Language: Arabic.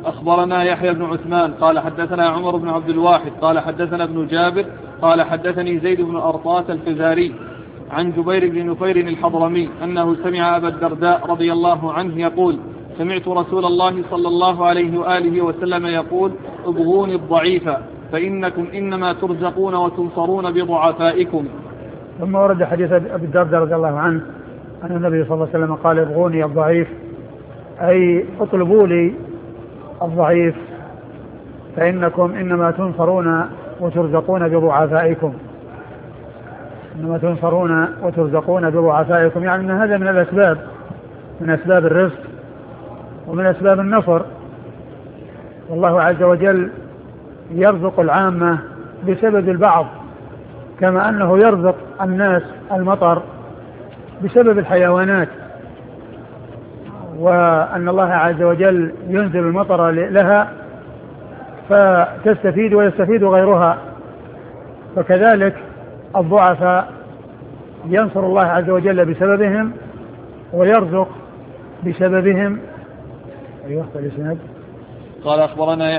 أخبرنا يحيى بن عثمان قال حدثنا عمر بن عبد الواحد قال حدثنا ابن جابر قال حدثني زيد بن أرطاة الفزاري عن جبير بن نفير الحضرمي أنه سمع أبا الدرداء رضي الله عنه يقول سمعت رسول الله صلى الله عليه وآله وسلم يقول ابغوني الضعيف فإنكم إنما ترزقون وتنصرون بضعفائكم. ثم ورد حديث أبي الدرداء رضي الله عنه أن النبي صلى الله عليه وسلم قال ابغوني الضعيف أي اطلبوا لي الضعيف فإنكم إنما تنصرون وترزقون بضعفائكم. إنما تنصرون وترزقون بضعفائكم يعني أن هذا من الأسباب من أسباب الرزق ومن أسباب النصر. والله عز وجل يرزق العامة بسبب البعض كما أنه يرزق الناس المطر بسبب الحيوانات وأن الله عز وجل ينزل المطر لها فتستفيد ويستفيد غيرها. فكذلك الضعفاء ينصر الله عز وجل بسببهم ويرزق بسببهم. أيوة الإسناد قال أخبرنا